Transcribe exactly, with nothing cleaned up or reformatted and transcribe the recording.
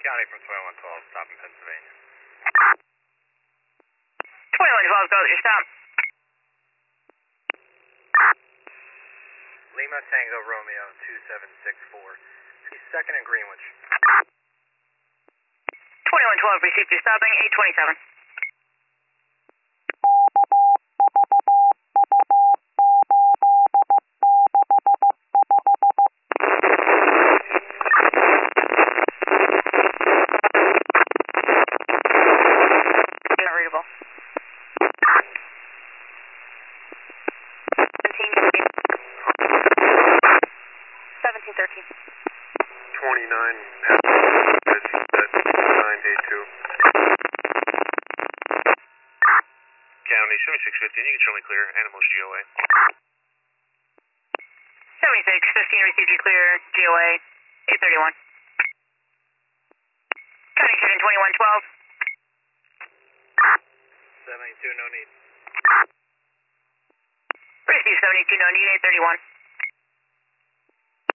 County from twenty-one twelve, stop in Pennsylvania. twenty-one twelve, go with your stop. Lima Tango Romeo two seven six four. He's second in Greenwich. twenty-one twelve, received your stopping, eight twenty-seven. Not readable. seventeen thirteen. twenty-nine, nine eight two. County seventy-six fifteen, you can show me clear, animals G O A. seventy-six fifteen, received your clear, G O A, eight thirty-one. County checking twenty-one twelve. seventy-two, no need. Received seventy-two, no need, eight thirty-one.